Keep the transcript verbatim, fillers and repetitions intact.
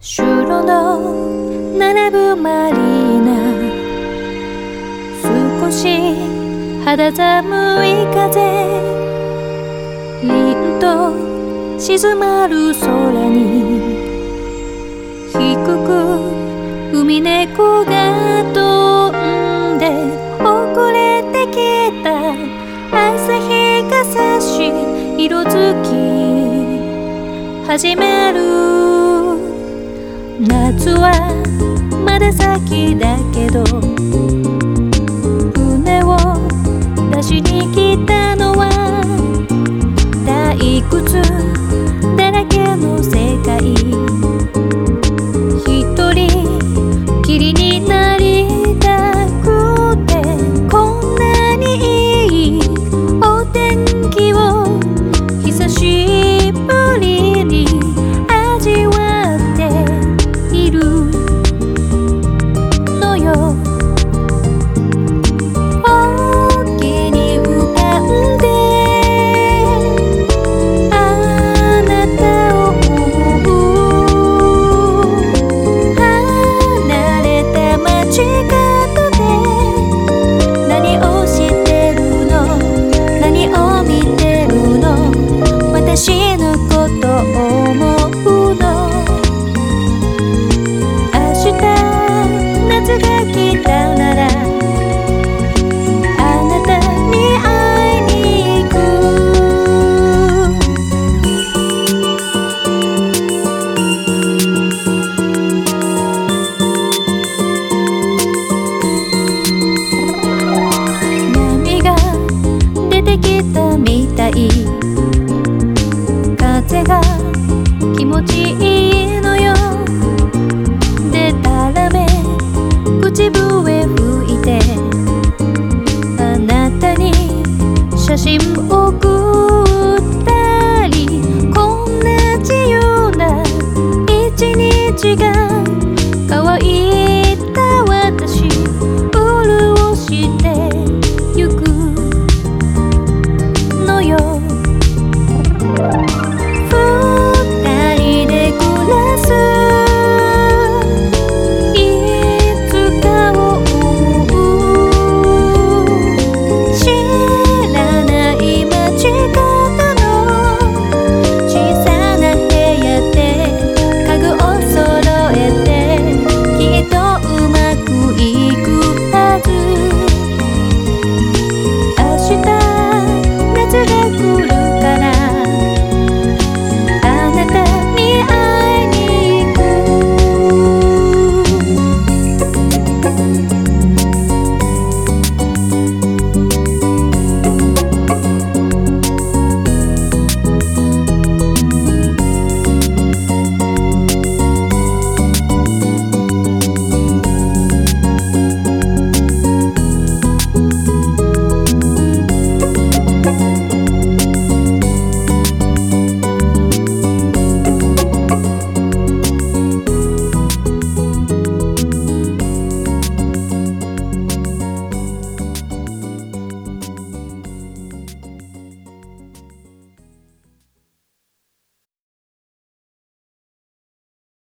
シュロの並ぶマリーナ、少し肌寒い風、凛と静まる空に低く海猫が飛んで遅れてきた朝日が差し色づき始める。夏はまだ先だけど船を出しに来たのは退屈だらけの世界。一人きりになりたくてこんなにいいお天気を久しぶりに味わっているのよ。沖に浮かんであなたを思う。離れた街角で何をしてるの、何を見てるの、私のことを思うの。夏が来たならあなたに会いに行く。波が出てきたみたい、風が気持ちいいのよ。でたらめ口笛吹いてあなたに写真送ったり、こんな自由な一日が